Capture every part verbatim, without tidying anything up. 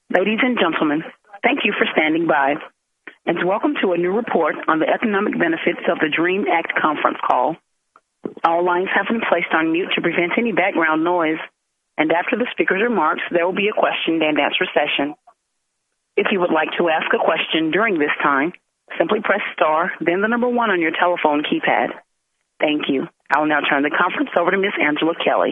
Ladies and gentlemen, thank you for standing by, and welcome to a new report on the economic benefits of the DREAM Act conference call. All lines have been placed on mute to prevent any background noise, and after the speaker's remarks, there will be a question and answer session. If you would like to ask a question during this time, simply press star, then the number one on your telephone keypad. Thank you. I will now turn the conference over to Miz Angela Kelly.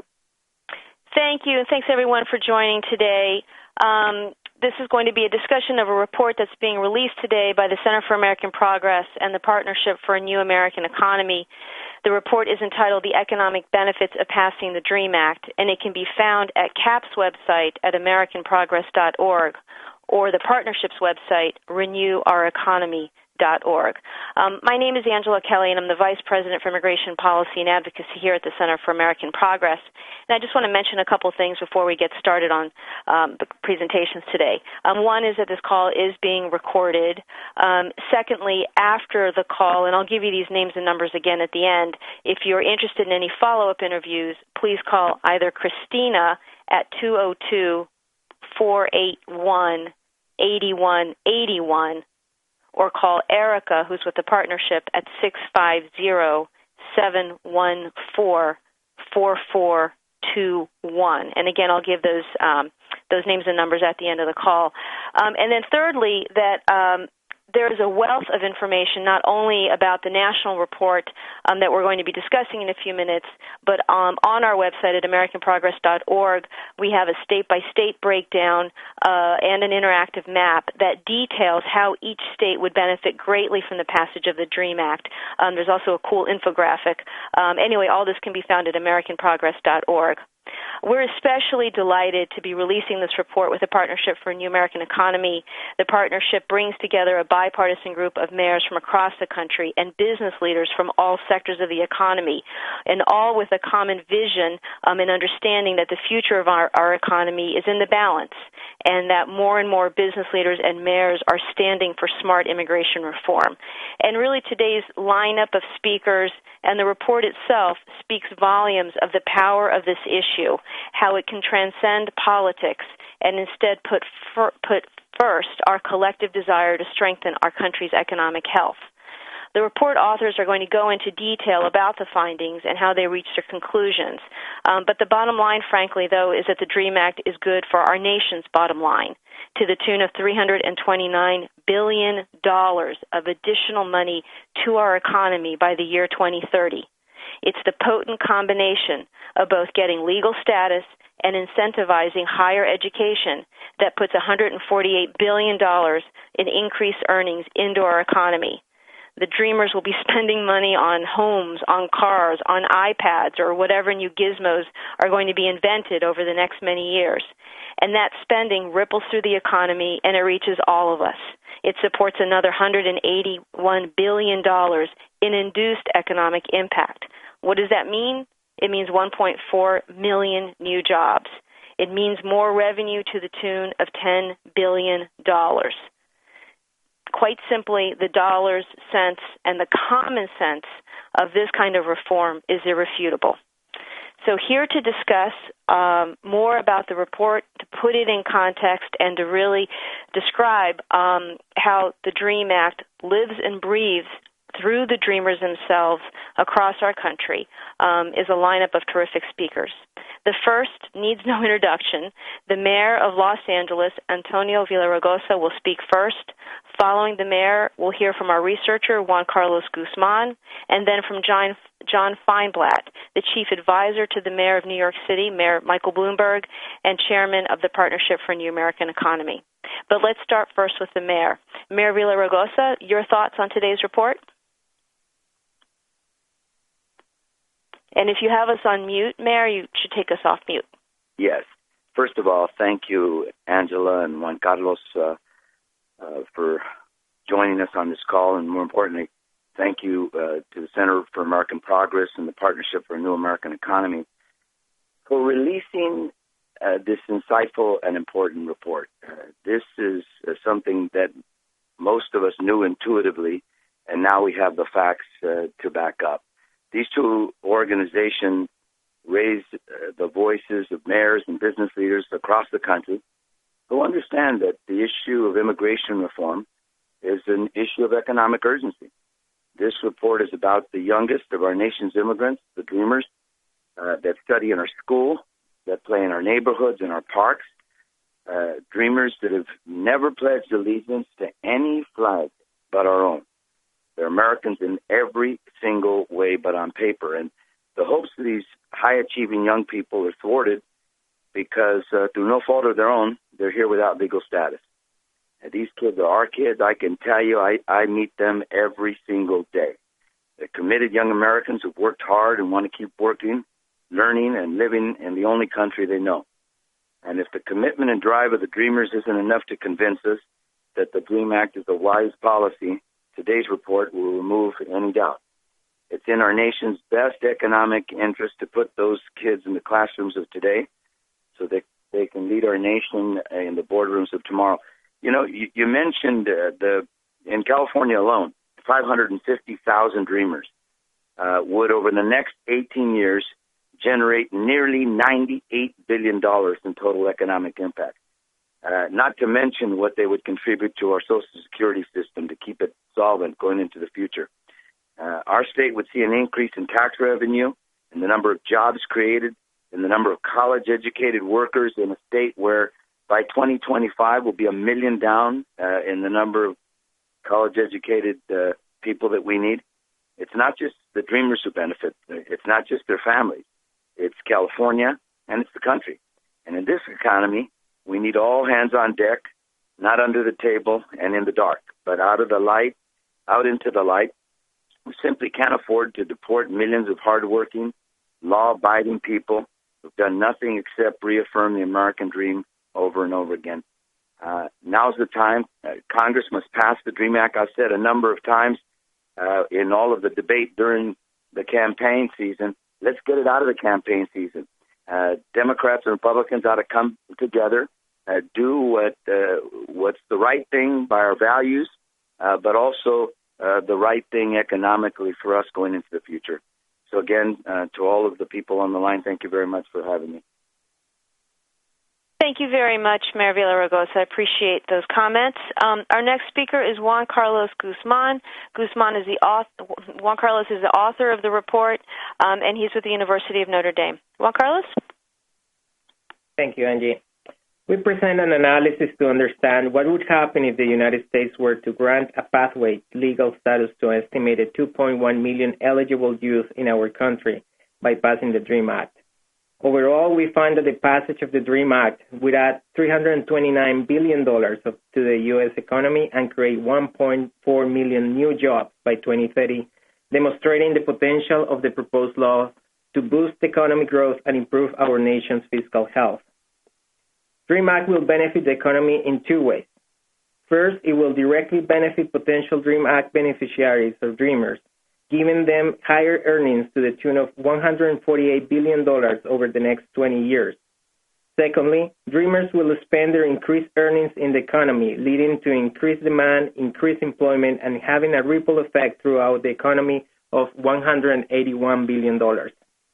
Thank you, and thanks everyone for joining today. Um, this is going to be a discussion of a report that's being released today by the Center for American Progress and the Partnership for a New American Economy. The report is entitled The Economic Benefits of Passing the DREAM Act, and it can be found at CAP's website at american progress dot org or the Partnership's website, renew our economy dot org. Um, my name is Angela Kelly, and I'm the Vice President for Immigration Policy and Advocacy here at the Center for American Progress. And I just want to mention a couple things before we get started on um, the presentations today. Um, one is that this call is being recorded. Um, secondly, after the call, and I'll give you these names and numbers again at the end, if you're interested in any follow-up interviews, please call either Christina at two oh two, four eight one, eight one eight one or call Erica, who's with the Partnership, at six five zero, seven one four, four four two one. And again, I'll give those um, those names and numbers at the end of the call. Um, and then thirdly, that um, there is a wealth of information not only about the national report um, that we're going to be discussing in a few minutes, but um, on our website at american progress dot org, we have a state-by-state breakdown uh, and an interactive map that details how each state would benefit greatly from the passage of the DREAM Act. Um, there's also a cool infographic. Um, anyway, all this can be found at american progress dot org. We're especially delighted to be releasing this report with the Partnership for a New American Economy. The partnership brings together a bipartisan group of mayors from across the country and business leaders from all sectors of the economy, and all with a common vision um, and understanding that the future of our, our economy is in the balance, and that more and more business leaders and mayors are standing for smart immigration reform. And really today's lineup of speakers and the report itself speaks volumes of the power of this issue, how it can transcend politics and instead put fir- put first our collective desire to strengthen our country's economic health. The report authors are going to go into detail about the findings and how they reached their conclusions. Um, but the bottom line, frankly, though, is that the DREAM Act is good for our nation's bottom line, to the tune of three hundred twenty-nine billion dollars of additional money to our economy by the year twenty thirty. It's the potent combination of both getting legal status and incentivizing higher education that puts one hundred forty-eight billion dollars in increased earnings into our economy. The dreamers will be spending money on homes, on cars, on iPads, or whatever new gizmos are going to be invented over the next many years. And that spending ripples through the economy, and it reaches all of us. It supports another one hundred eighty-one billion dollars in induced economic impact. What does that mean? It means one point four million new jobs. It means more revenue to the tune of ten billion dollars. Quite simply, the dollars, cents, and the common sense of this kind of reform is irrefutable. So here to discuss um, more about the report, to put it in context, and to really describe um, how the DREAM Act lives and breathes through the dreamers themselves across our country, um, is a lineup of terrific speakers. The first needs no introduction. The mayor of Los Angeles, Antonio Villaraigosa, will speak first. Following the mayor, we'll hear from our researcher, Juan Carlos Guzman, and then from John, John Feinblatt, the chief advisor to the mayor of New York City, Mayor Michael Bloomberg, and chairman of the Partnership for a New American Economy. But let's start first with the mayor. Mayor Villaraigosa, your thoughts on today's report? And if you have us on mute, Mayor, you should take us off mute. Yes. First of all, thank you, Angela and Juan Carlos, uh, uh, for joining us on this call. And more importantly, thank you uh, to the Center for American Progress and the Partnership for a New American Economy for releasing uh, this insightful and important report. Uh, this is uh, something that most of us knew intuitively, and now we have the facts uh, to back up. These two organizations raise uh, the voices of mayors and business leaders across the country who understand that the issue of immigration reform is an issue of economic urgency. This report is about the youngest of our nation's immigrants, the dreamers, uh, that study in our school, that play in our neighborhoods, in our parks, uh, dreamers that have never pledged allegiance to any flag but our own. They're Americans in every single way but on paper. And the hopes of these high-achieving young people are thwarted because uh, through no fault of their own, they're here without legal status. And these kids are our kids. I can tell you, I, I meet them every single day. They're committed young Americans who've worked hard and want to keep working, learning, and living in the only country they know. And if the commitment and drive of the Dreamers isn't enough to convince us that the DREAM Act is a wise policy, today's report will remove any doubt. It's in our nation's best economic interest to put those kids in the classrooms of today so that they can lead our nation in the boardrooms of tomorrow. You know, you, you mentioned uh, the in California alone, five hundred fifty thousand dreamers uh, would, over the next eighteen years, generate nearly ninety-eight billion dollars in total economic impact, uh, not to mention what they would contribute to our Social Security system to keep it solvent going into the future. Uh, our state would see an increase in tax revenue, in the number of jobs created, in the number of college-educated workers in a state where by twenty twenty-five will be a million down uh, in the number of college-educated uh, people that we need. It's not just the dreamers who benefit. It's not just their families. It's California, and it's the country. And in this economy, we need all hands on deck, not under the table and in the dark, but out of the light, out into the light. We simply can't afford to deport millions of hardworking, law-abiding people who've done nothing except reaffirm the American dream over and over again. Uh, now's the time. Uh, Congress must pass the DREAM Act. I've said a number of times uh, in all of the debate during the campaign season, let's get it out of the campaign season. Uh, Democrats and Republicans ought to come together, uh, do what uh, what's the right thing by our values, uh, but also uh, the right thing economically for us going into the future. So again, uh, to all of the people on the line, thank you very much for having me. Thank you very much, Mayor Villaraigosa. I appreciate those comments. Um, our next speaker is Juan Carlos Guzman. Guzman is the author, Juan Carlos is the author of the report, um, and he's with the University of Notre Dame. Juan Carlos? Thank you, Angie. We present an analysis to understand what would happen if the United States were to grant a pathway legal status to an estimated two point one million eligible youth in our country by passing the DREAM Act. Overall, we find that the passage of the DREAM Act would add three hundred twenty-nine billion dollars to the U S economy and create one point four million new jobs by twenty thirty, demonstrating the potential of the proposed law to boost economic growth and improve our nation's fiscal health. DREAM Act will benefit the economy in two ways. First, it will directly benefit potential DREAM Act beneficiaries or dreamers, giving them higher earnings to the tune of one hundred forty-eight billion dollars over the next twenty years. Secondly, dreamers will spend their increased earnings in the economy, leading to increased demand, increased employment, and having a ripple effect throughout the economy of one hundred eighty-one billion dollars.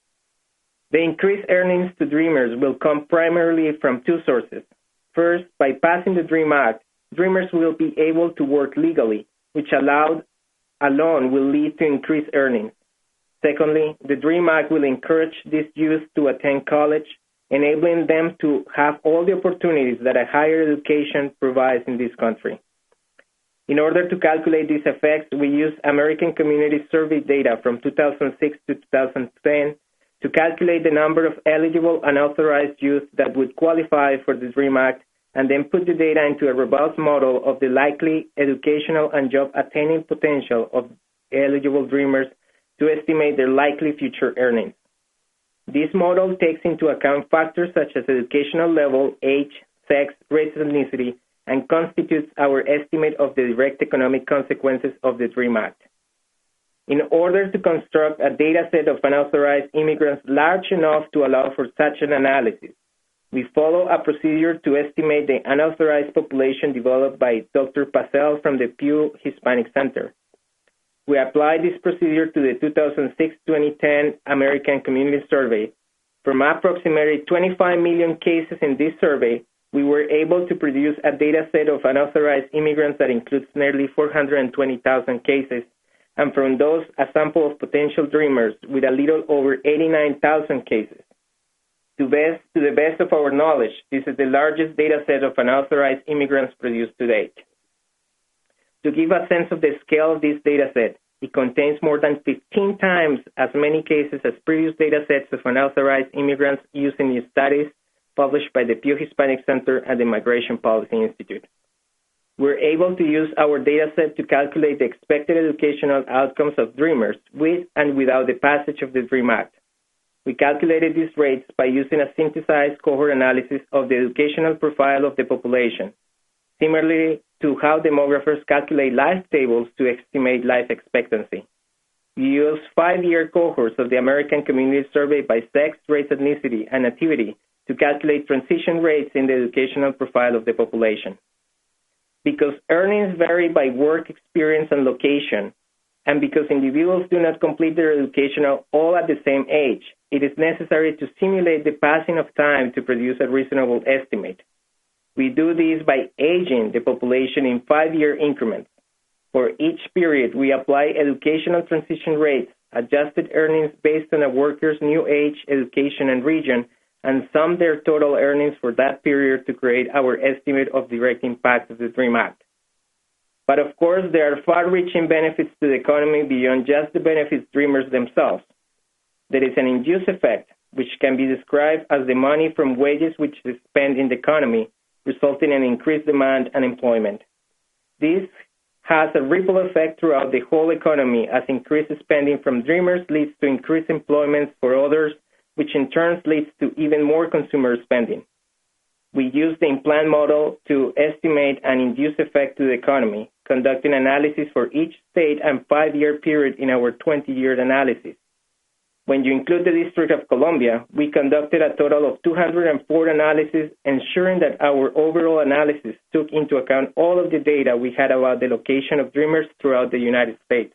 The increased earnings to dreamers will come primarily from two sources. First, by passing the DREAM Act, dreamers will be able to work legally, which allowed alone will lead to increased earnings. Secondly, the DREAM Act will encourage these youth to attend college, enabling them to have all the opportunities that a higher education provides in this country. In order to calculate these effects, we use American Community Survey data from two thousand six to two thousand ten to calculate the number of eligible and authorized youth that would qualify for the DREAM Act, and then put the data into a robust model of the likely educational and job-attaining potential of eligible dreamers to estimate their likely future earnings. This model takes into account factors such as educational level, age, sex, race, and ethnicity, and constitutes our estimate of the direct economic consequences of the DREAM Act. In order to construct a data set of unauthorized immigrants large enough to allow for such an analysis, we follow a procedure to estimate the unauthorized population developed by Doctor Pacel from the Pew Hispanic Center. We apply this procedure to the two thousand six to twenty ten American Community Survey. From approximately twenty-five million cases in this survey, we were able to produce a data set of unauthorized immigrants that includes nearly four hundred twenty thousand cases, and from those, a sample of potential dreamers with a little over eighty-nine thousand cases. To, best, to the best of our knowledge, this is the largest data set of unauthorized immigrants produced to date. To give a sense of the scale of this data set, it contains more than fifteen times as many cases as previous data sets of unauthorized immigrants used in the studies published by the Pew Hispanic Center and the Migration Policy Institute. We're able to use our data set to calculate the expected educational outcomes of dreamers with and without the passage of the DREAM Act. We calculated these rates by using a synthesized cohort analysis of the educational profile of the population, similarly to how demographers calculate life tables to estimate life expectancy. We use five-year cohorts of the American Community Survey by sex, race, ethnicity, and nativity to calculate transition rates in the educational profile of the population. Because earnings vary by work experience and location, and because individuals do not complete their education all at the same age, it is necessary to simulate the passing of time to produce a reasonable estimate. We do this by aging the population in five-year increments. For each period, we apply educational transition rates, adjusted earnings based on a worker's new age, education, and region, and sum their total earnings for that period to create our estimate of direct impact of the DREAM Act. But of course, there are far-reaching benefits to the economy beyond just the benefits dreamers themselves. There is an induced effect, which can be described as the money from wages which is spent in the economy, resulting in increased demand and employment. This has a ripple effect throughout the whole economy, as increased spending from dreamers leads to increased employment for others, which in turn leads to even more consumer spending. We use the implant model to estimate an induced effect to the economy, conducting analysis for each state and five-year period in our twenty-year analysis. When you include the District of Columbia, we conducted a total of two hundred four analyses, ensuring that our overall analysis took into account all of the data we had about the location of dreamers throughout the United States.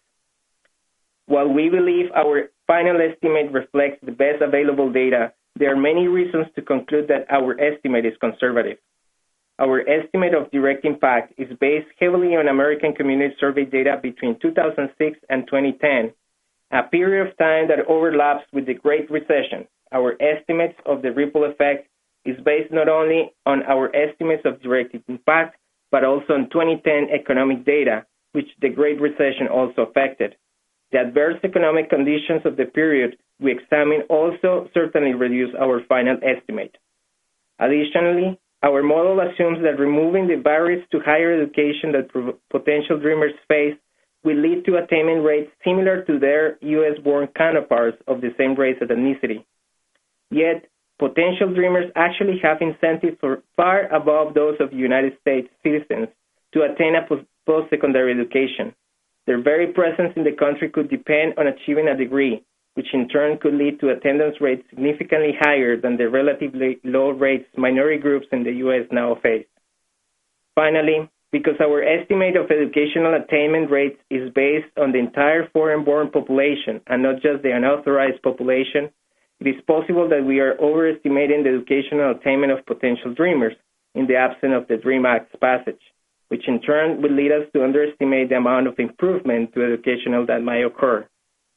While we believe our final estimate reflects the best available data, there are many reasons to conclude that our estimate is conservative. Our estimate of direct impact is based heavily on American Community Survey data between two thousand six and twenty ten, a period of time that overlaps with the Great Recession. Our estimates of the ripple effect is based not only on our estimates of direct impact, but also on twenty ten economic data, which the Great Recession also affected. The adverse economic conditions of the period we examine also certainly reduce our final estimate. Additionally, our model assumes that removing the barriers to higher education that potential dreamers face will lead to attainment rates similar to their U S-born counterparts of the same race and ethnicity. Yet, potential dreamers actually have incentives far above those of United States citizens to attain a post-secondary education. Their very presence in the country could depend on achieving a degree, which in turn could lead to attendance rates significantly higher than the relatively low rates minority groups in the U S now face. Finally, because our estimate of educational attainment rates is based on the entire foreign-born population and not just the unauthorized population, it is possible that we are overestimating the educational attainment of potential dreamers in the absence of the DREAM Act's passage, which in turn will lead us to underestimate the amount of improvement to educational that might occur.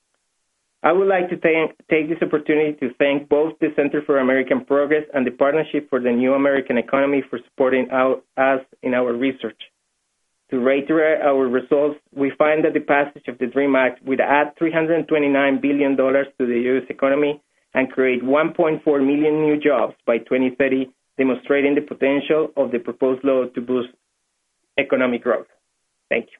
I would like to take, take this opportunity to thank both the Center for American Progress and the Partnership for the New American Economy for supporting our, us in our research. To reiterate our results, we find that the passage of the DREAM Act would add three hundred twenty-nine billion dollars to the U S economy and create one point four million new jobs by twenty thirty, demonstrating the potential of the proposed law to boost economic growth. Thank you.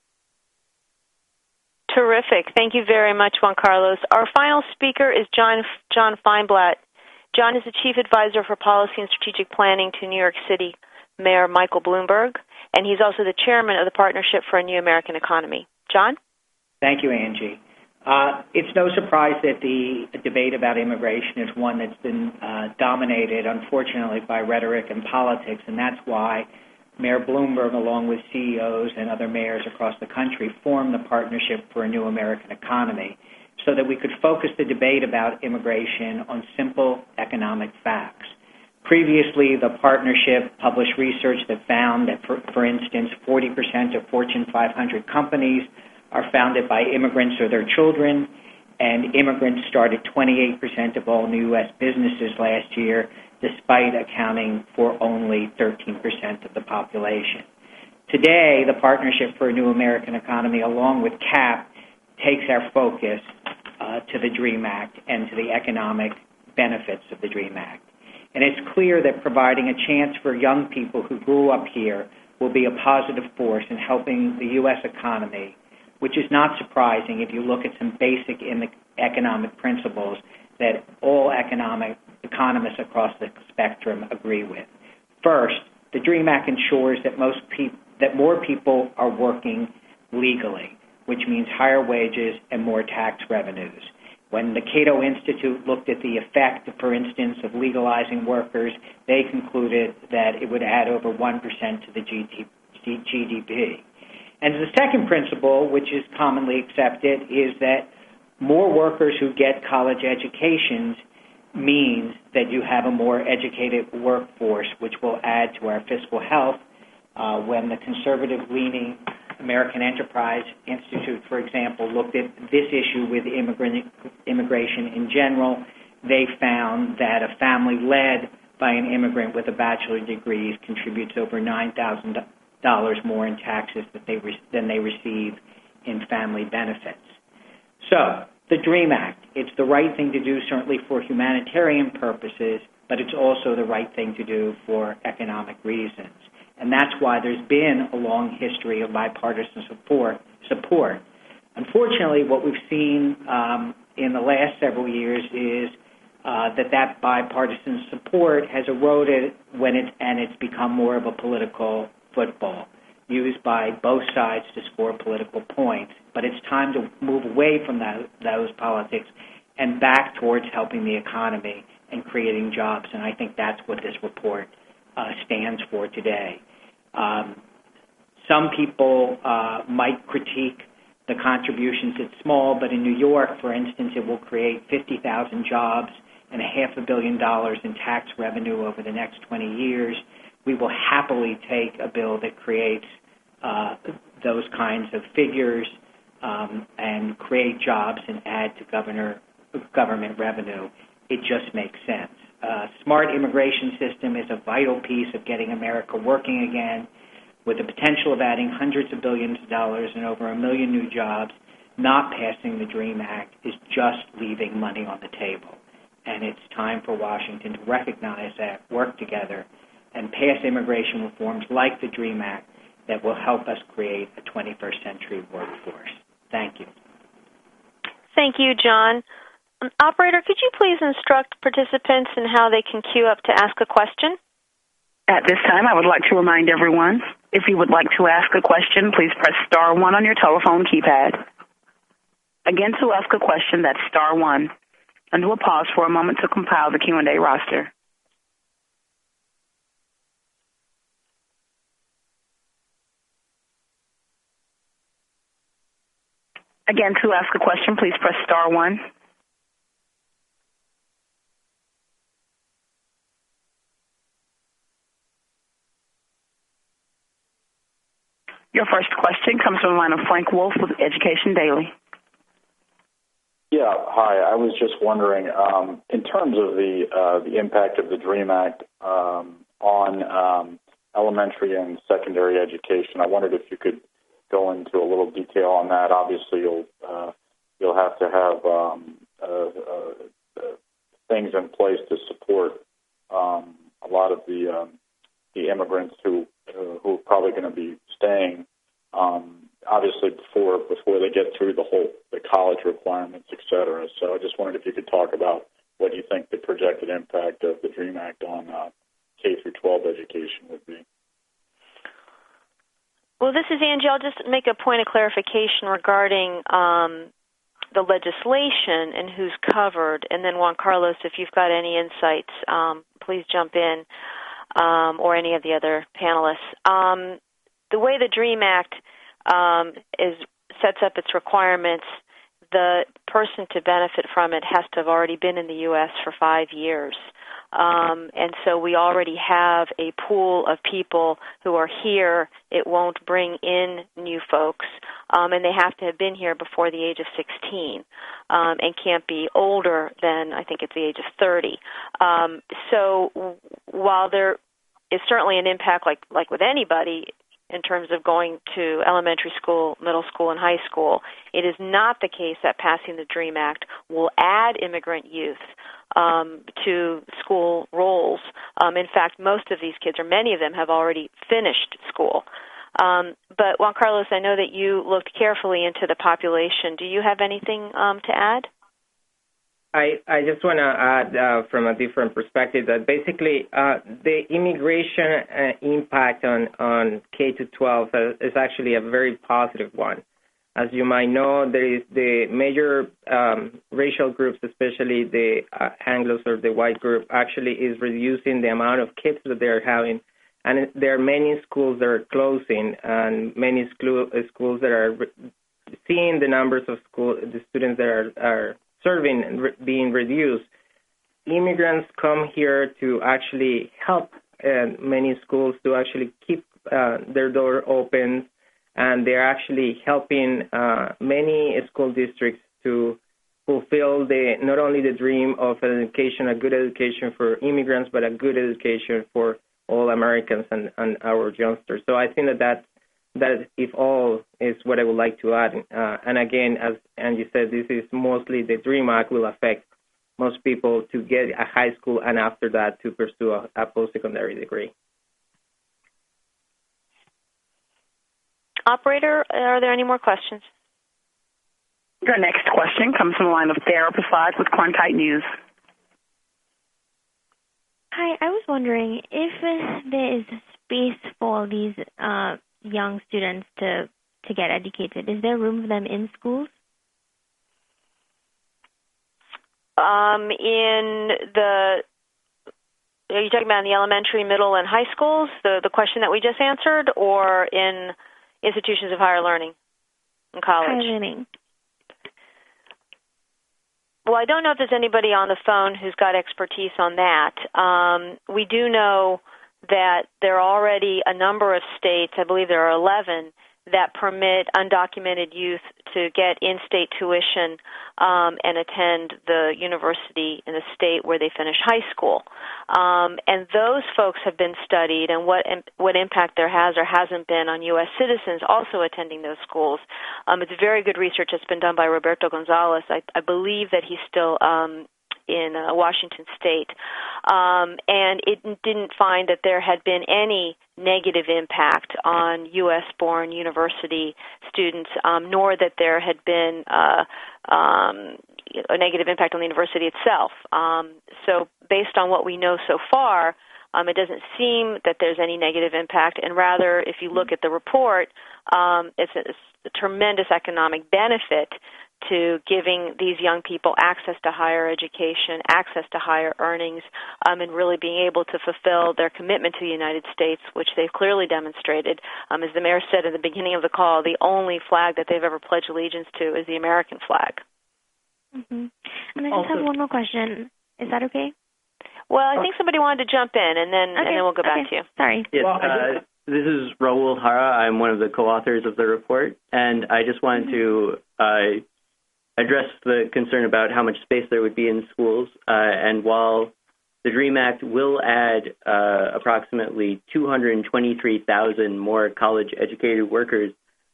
Terrific. Thank you very much, Juan Carlos. Our final speaker is John John Feinblatt. John is the Chief Advisor for Policy and Strategic Planning to New York City Mayor Michael Bloomberg, and he's also the Chairman of the Partnership for a New American Economy. John? Thank you, Angie. Uh, it's no surprise that the debate about immigration is one that's been uh, dominated, unfortunately, by rhetoric and politics, and that's why Mayor Bloomberg, along with C E Os and other mayors across the country, formed the Partnership for a New American Economy so that we could focus the debate about immigration on simple economic facts. Previously, the partnership published research that found that, for, for instance, forty percent of Fortune five hundred companies are founded by immigrants or their children, and immigrants started twenty-eight percent of all new U S businesses last year, despite accounting for only thirteen percent of the population. Today, the Partnership for a New American Economy, along with CAP, takes our focus uh, to the DREAM Act and to the economic benefits of the DREAM Act. And it's clear that providing a chance for young people who grew up here will be a positive force in helping the U S economy, which is not surprising if you look at some basic in the economic principles that all economic economists across the spectrum agree with. First, the DREAM Act ensures that most peop- that more people are working legally, which means higher wages and more tax revenues. When the Cato Institute looked at the effect, for instance, of legalizing workers, they concluded that it would add over one percent to the G D P. And the second principle, which is commonly accepted, is that more workers who get college educations means that you have a more educated workforce, which will add to our fiscal health. Uh, when the conservative-leaning American Enterprise Institute, for example, looked at this issue with immigrant, immigration in general, they found that a family led by an immigrant with a bachelor's degree contributes over nine thousand dollars more in taxes that they re- than they receive in family benefits. So, the DREAM Act, it's the right thing to do certainly for humanitarian purposes, but it's also the right thing to do for economic reasons. And that's why there's been a long history of bipartisan support. support. Unfortunately, what we've seen um, in the last several years is uh, that that bipartisan support has eroded when it, and it's become more of a political football used by both sides to score political points. But it's time to move away from that, those politics and back towards helping the economy and creating jobs. And I think that's what this report uh, stands for today. Um, some people uh, might critique the contributions. It's small, but in New York, for instance, it will create fifty thousand jobs and a half a billion dollars in tax revenue over the next twenty years. We will happily take a bill that creates uh, those kinds of figures um, and create jobs and add to governor, government revenue. It just makes sense. Uh, smart immigration system is a vital piece of getting America working again, with the potential of adding hundreds of billions of dollars and over a million new jobs. Not passing the DREAM Act is just leaving money on the table. And it's time for Washington to recognize that, work together, and pass immigration reforms like the DREAM Act that will help us create a twenty-first century workforce. Thank you. Thank you, John. Um, operator, could you please instruct participants in how they can queue up to ask a question? At this time, I would like to remind everyone, if you would like to ask a question, please press star one on your telephone keypad. Again, to ask a question, that's star one. And we'll pause for a moment to compile the Q and A roster. Again, to ask a question, please press star one. Your first question comes from the line of Frank Wolf with Education Daily. Yeah, hi. I was just wondering, um, in terms of the uh, the impact of the DREAM Act um, on um, elementary and secondary education, I wondered if you could go into a little detail on that. Obviously, you'll uh, you'll have to have um, uh, uh, things in place to support um, a lot of the um, the immigrants who uh, who are probably going to be staying. Um, obviously, before before they get through the whole the college requirements, et cetera. So I just wondered if you could talk about what you think the projected impact of the DREAM Act on uh, K through twelve education would be. Well, this is Angie. I'll just make a point of clarification regarding um, the legislation and who's covered. And then, Juan Carlos, if you've got any insights, um, please jump in, um, or any of the other panelists. Um, the way the DREAM Act um, is sets up its requirements, the person to benefit from it has to have already been in the U S for five years. Um, and so we already have a pool of people who are here. It won't bring in new folks, um, and they have to have been here before the age of sixteen, um, and can't be older than, I think it's the age of thirty. Um, so w- while there is certainly an impact, like like with anybody, in terms of going to elementary school, middle school, and high school, it is not the case that passing the DREAM Act will add immigrant youth um, to school rolls. Um, in fact, most of these kids, or many of them, have already finished school. Um, but Juan Carlos, I know that you looked carefully into the population. Do you have anything um, to add? I, I just want to add uh, from a different perspective that basically uh, the immigration uh, impact on, on K to twelve is actually a very positive one. As you might know, there is the major um, racial groups, especially the uh, Anglos or the white group, actually is reducing the amount of kids that they're having. And there are many schools that are closing and many school, uh, schools that are re- seeing the numbers of school, the students that are, are serving and re- being reduced. Immigrants come here to actually help uh, many schools to actually keep uh, their door open, and they're actually helping uh, many school districts to fulfill the not only the dream of an education, a good education for immigrants, but a good education for all Americans and, and our youngsters. So I think that that, that if all is what I would like to add. Uh, and again, as Angie said, this is mostly the DREAM Act will affect most people to get a high school and after that to pursue a, a post-secondary degree. Operator, are there any more questions? Your next question comes from the line of Sarah Prasad with Klondike News. Hi, I was wondering if there is space for these uh, young students to, to get educated. Is there room for them in schools? Um, in the, are you talking about in the elementary, middle, and high schools, the, the question that we just answered, or in institutions of higher learning in college? Higher learning. Well, I don't know if there's anybody on the phone who's got expertise on that. Um, we do know that there are already a number of states, I believe there are eleven, that permit undocumented youth to get in-state tuition um, and attend the university in the state where they finish high school. Um, and those folks have been studied, and what what impact there has or hasn't been on U S citizens also attending those schools. Um, it's very good research that's been done by Roberto Gonzalez. I, I believe that he's still um, in uh, Washington State. Um, and it didn't find that there had been any negative impact on U S-born university students, um, nor that there had been uh, um, a negative impact on the university itself. Um, so based on what we know so far, um, it doesn't seem that there's any negative impact, and rather, if you look at the report, um, it's, a, it's a tremendous economic benefit to giving these young people access to higher education, access to higher earnings, um, and really being able to fulfill their commitment to the United States, which they've clearly demonstrated. Um, as the mayor said at the beginning of the call, the only flag that they've ever pledged allegiance to is the American flag. Mm-hmm. And I just also have one more question. Is that okay? Well, I think somebody wanted to jump in, and then okay. and then we'll go okay. back to you. Sorry. Yes, uh, this is Raul Hara. I'm one of the co-authors of the report, and I just wanted mm-hmm. to uh, address the concern about how much space there would be in schools. Uh, and while the DREAM Act will add uh, approximately two hundred twenty-three thousand more college-educated workers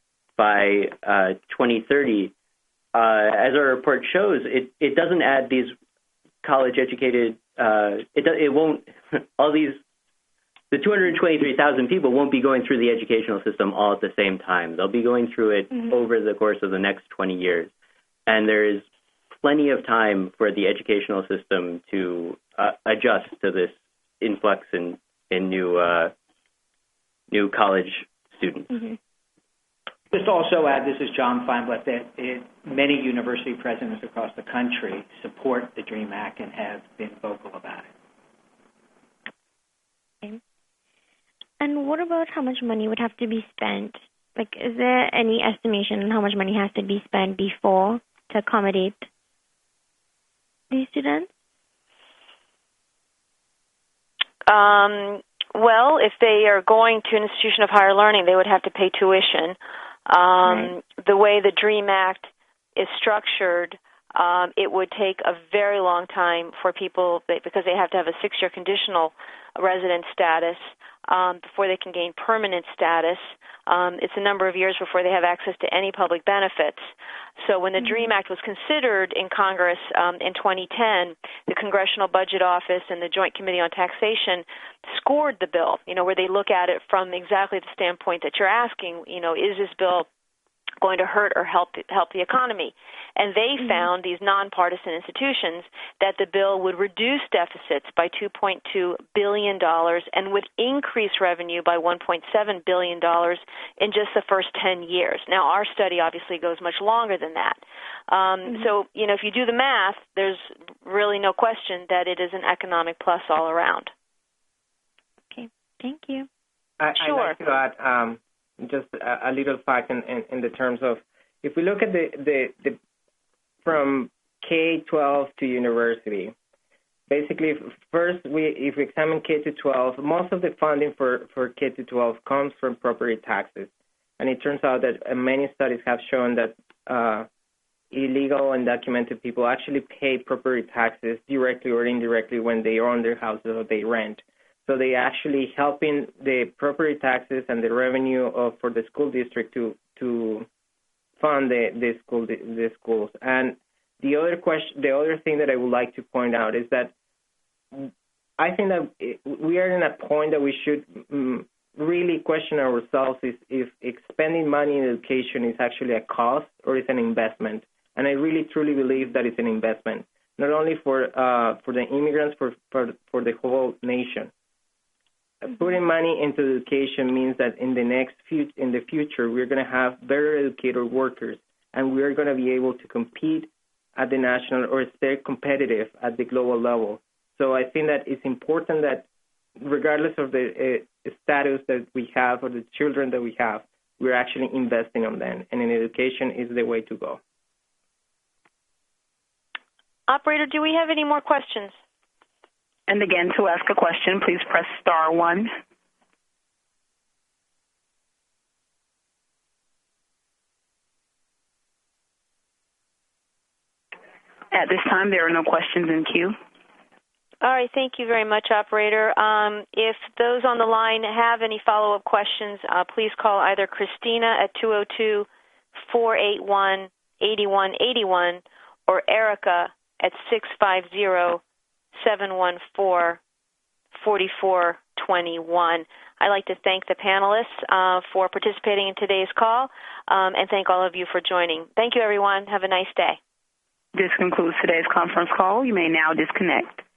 by uh, twenty thirty, uh, as our report shows, it, it doesn't add these college-educated, uh, it, it won't, all these, the two hundred twenty-three thousand people won't be going through the educational system all at the same time. They'll be going through it mm-hmm. over the course of the next twenty years. And there is plenty of time for the educational system to uh, adjust to this influx in, in new uh, new college students. Mm-hmm. Just also add, this is John Feinblatt, that it, many university presidents across the country support the DREAM Act and have been vocal about it. Okay. And what about how much money would have to be spent? Like, is there any estimation on how much money has to be spent before to accommodate these students? Um, well, if they are going to an institution of higher learning, they would have to pay tuition. Um, right. The way the DREAM Act is structured, um, it would take a very long time for people, because they have to have a six-year conditional resident status um, before they can gain permanent status. Um, it's a number of years before they have access to any public benefits. So when the mm-hmm. DREAM Act was considered in Congress um, in twenty ten, the Congressional Budget Office and the Joint Committee on Taxation scored the bill, you know, where they look at it from exactly the standpoint that you're asking, you know, is this bill going to hurt or help help the economy? And they mm-hmm. found, these nonpartisan institutions, that the bill would reduce deficits by two point two billion dollars and would increase revenue by one point seven billion dollars in just the first ten years. Now, our study obviously goes much longer than that. Um, mm-hmm. So, you know, if you do the math, there's really no question that it is an economic plus all around. Okay, thank you. I, sure. I'd like to add um, just a, a little fact in, in, in the terms of, if we look at the, the, the from K twelve to university, basically, first, we if we examine K to twelve, most of the funding for, for K to twelve comes from property taxes. And it turns out that uh, many studies have shown that uh, illegal and undocumented people actually pay property taxes directly or indirectly when they own their houses or they rent. So they actually helping the property taxes and the revenue of, for the school district to to fund the, the school the schools. And the other question, the other thing that I would like to point out is that I think that we are in a point that we should um, really question ourselves is if spending money in education is actually a cost or is an investment. And I really truly believe that it's an investment, not only for uh, for the immigrants, for, for for the whole nation. Putting money into education means that in the next few, in the future, we're going to have better educated workers, and we're going to be able to compete at the national or stay competitive at the global level. So I think that it's important that regardless of the uh, status that we have or the children that we have, we're actually investing on them, and in education is the way to go. Operator, do we have any more questions? And again, to ask a question, please press star one. At this time, there are no questions in queue. All right. Thank you very much, Operator. Um, if those on the line have any follow-up questions, uh, please call either Christina at two oh two, four eight one, eight one eight one or Erica at six five zero, seven one four, four four two one. I'd like to thank the panelists uh, for participating in today's call um, and thank all of you for joining. Thank you, everyone. Have a nice day. This concludes today's conference call. You may now disconnect.